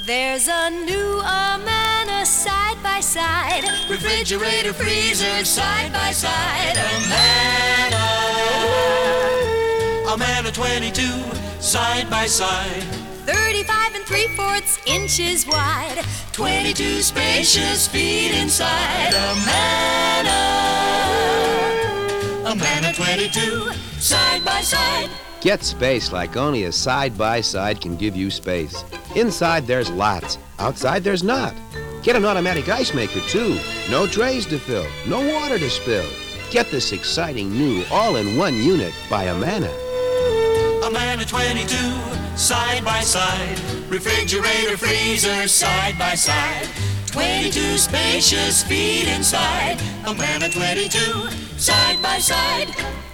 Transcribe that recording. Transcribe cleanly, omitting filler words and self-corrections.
There's a new Amana side by side, refrigerator, freezer, side by side. Amana 22, side by side. 35 and 3/4 inches wide, 22 spacious feet inside. Amana 22, side by side. Get space like only a side-by-side can give you space. Inside there's lots, outside there's not. Get an automatic ice maker too. No trays to fill, no water to spill. Get this exciting new all-in-one unit by Amana. Amana 22, side by side. Refrigerator, freezer, side by side. 22 spacious feet inside. Amana 22, side by side.